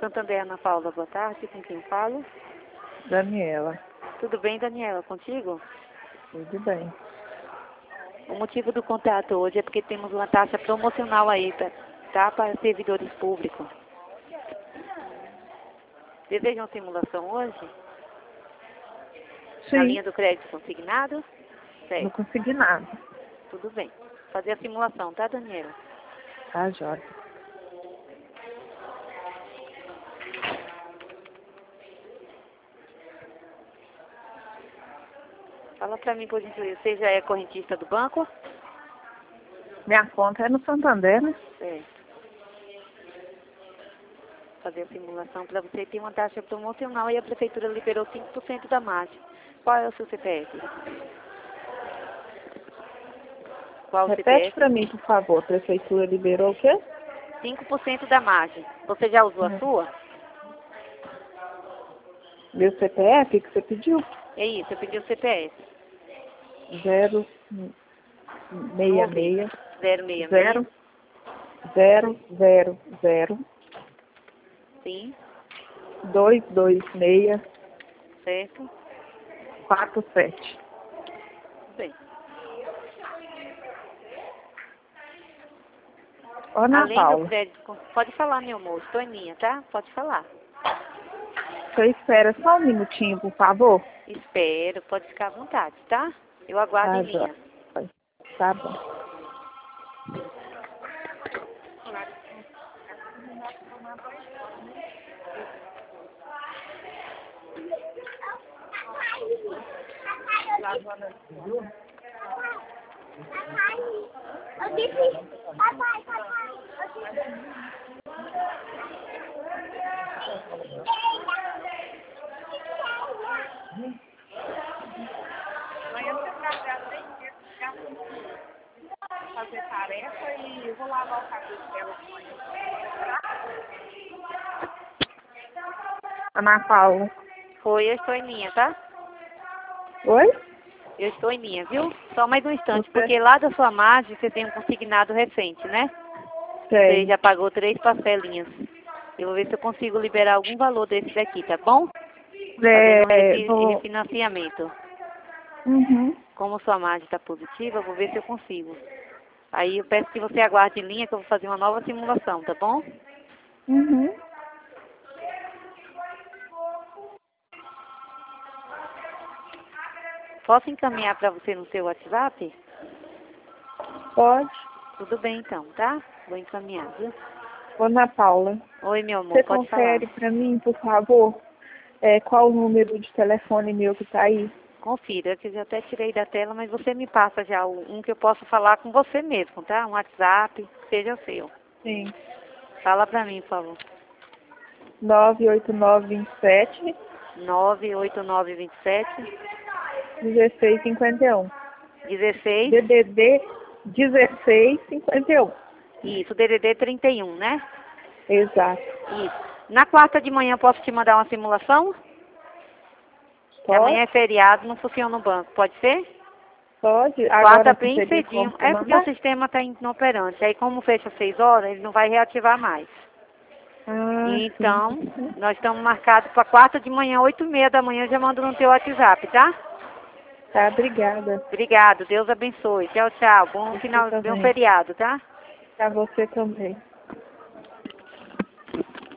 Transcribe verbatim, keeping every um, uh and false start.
Santander, Ana Paula, boa tarde. Com quem falo? Daniela. Tudo bem, Daniela? Contigo? Tudo bem. O motivo do contato hoje é porque temos uma taxa promocional aí, tá, tá para servidores públicos. Desejam uma simulação hoje? Sim. Na linha do crédito consignado? Não Certo. consegui nada. Tudo bem. Fazer a simulação, tá, Daniela? Tá, Jorge. Fala pra mim, por gentileza, você já é correntista do banco? Minha conta é no Santander, né? Certo. Fazer a simulação para você ter uma taxa promocional e a prefeitura liberou cinco por cento da margem. Qual é o seu C P F? Qual o Repete C P F? pra mim, por favor. A prefeitura liberou o quê? cinco por cento da margem. Você já usou a Hum. sua? Meu C P F que você pediu? É isso, eu pedi o C P F. Zero meia meia zero seis zero zero zero zero Sim, dois dois seis certo? quatro sete. Bem. Ana Além Paula, do crédito, pode falar, meu amor, estou em linha, tá? Pode falar. você espera só um minutinho, por favor? Espero, pode ficar à vontade, tá? Eu aguardo Tá, em linha. Jorge. Tá bom. Fazer tarefa e eu vou lavar o cabelo dela. Ana Paula. Foi, eu estou em linha, tá? Oi? Eu estou em linha, viu? Só mais um instante, Você? porque lá da sua margem você tem um consignado recente, né? Você Sei. já pagou três parcelinhas. Eu vou ver se eu consigo liberar algum valor desse daqui, tá bom? Fazendo um É, refi- vou... refinanciamento. Uhum. Como sua margem está positiva, eu vou ver se eu consigo. Aí eu peço que você aguarde em linha que eu vou fazer uma nova simulação, tá bom? Uhum. Posso encaminhar para você no seu WhatsApp? Pode. Tudo bem então, tá? Vou encaminhar, viu? Ana Paula, Oi, meu amor, você pode falar. confere para mim, por favor, é, qual o número de telefone meu que tá aí? Confira, que eu já até tirei da tela, mas você me passa já o- um que eu posso falar com você mesmo, tá? Um WhatsApp, seja seu. Sim. Fala pra mim, por favor. nove oito nove dois sete nove oito nove dois sete um seis cinco um. dezesseis. D D D dezesseis cinquenta e um. Isso, D D D trinta e um, né? Exato. Isso. Na quarta de manhã posso te mandar uma simulação? Que amanhã Pode? é feriado, não funciona no banco, pode ser? Pode. Quarta Agora não bem teria como cedinho. você É porque o mandar? sistema está inoperante. Aí como fecha às seis horas, ele não vai reativar mais. Ah, sim. Então, nós estamos marcados para quarta de manhã, oito e meia da manhã, eu já mando no teu WhatsApp, tá? Tá, obrigada. Obrigado, Deus abençoe. Tchau, tchau. Bom Você final, bom também. feriado, tá? Pra você também.